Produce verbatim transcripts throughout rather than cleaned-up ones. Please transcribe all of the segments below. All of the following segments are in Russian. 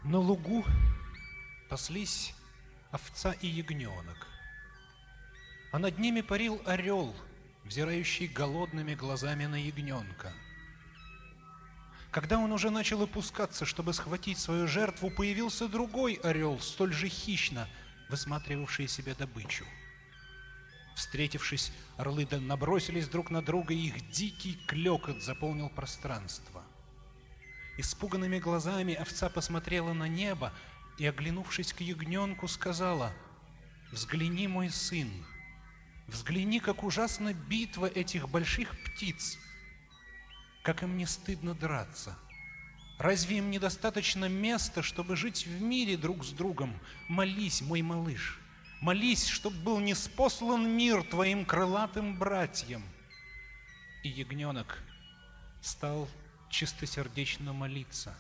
На лугу паслись овца и ягненок, а над ними парил орел, взирающий голодными глазами на ягненка. Когда он уже начал опускаться, чтобы схватить свою жертву, появился другой орел, столь же хищно высматривавший себе добычу. Встретившись, орлы набросились друг на друга, и их дикий клёкот заполнил пространство. Испуганными глазами овца посмотрела на небо и, оглянувшись к ягненку, сказала: «Взгляни, мой сын, взгляни, как ужасна битва этих больших птиц, как им не стыдно драться. Разве им недостаточно места, чтобы жить в мире друг с другом? Молись, мой малыш, молись, чтоб был ниспослан мир твоим крылатым братьям». И ягненок стал чистосердечно молиться.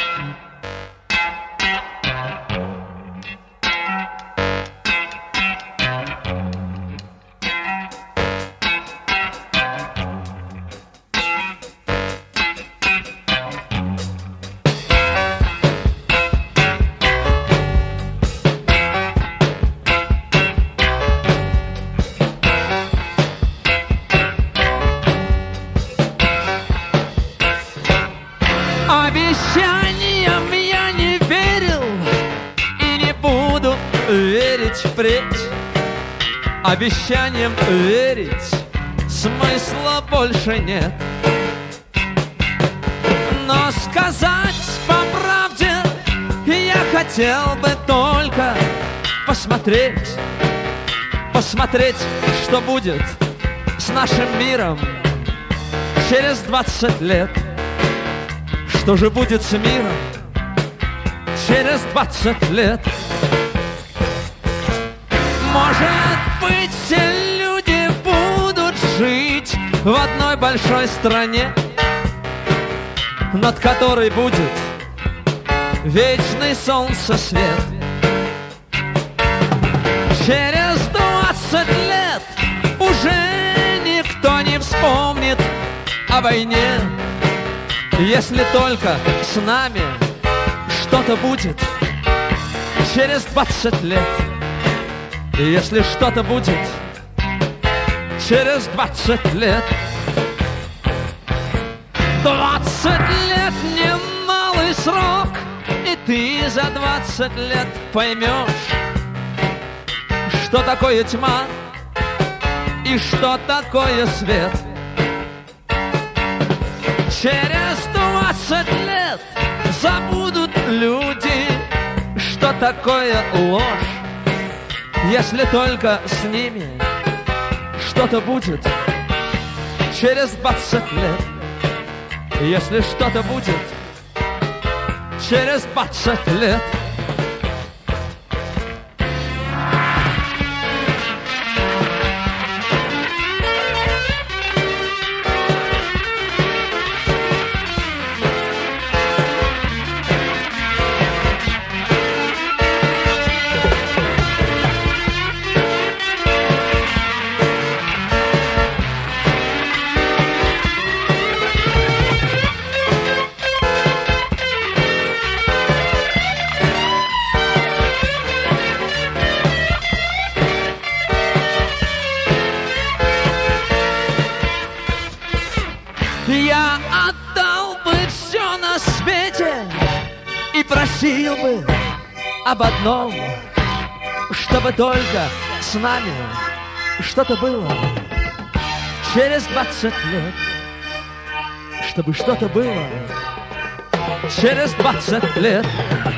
Обещаниям я не верил и не буду верить впредь. Обещаниям верить смысла больше нет. Но сказать по правде я хотел бы только посмотреть, посмотреть, что будет с нашим миром через двадцать лет. Что же будет с миром через двадцать лет? Может быть, все люди будут жить в одной большой стране, над которой будет вечный солнцесвет. Через двадцать лет уже никто не вспомнит о войне, если только с нами что-то будет через двадцать лет. Если что-то будет через двадцать лет. Двадцать лет немалый срок, и ты за двадцать лет поймешь, что такое тьма и что такое свет. Через двадцать лет забудут люди, что такое ложь, если только с ними что-то будет через двадцать лет. Если что-то будет через двадцать лет. Я отдал бы все на свете и просил бы об одном, чтобы только с нами что-то было через двадцать лет. Чтобы что-то было через двадцать лет.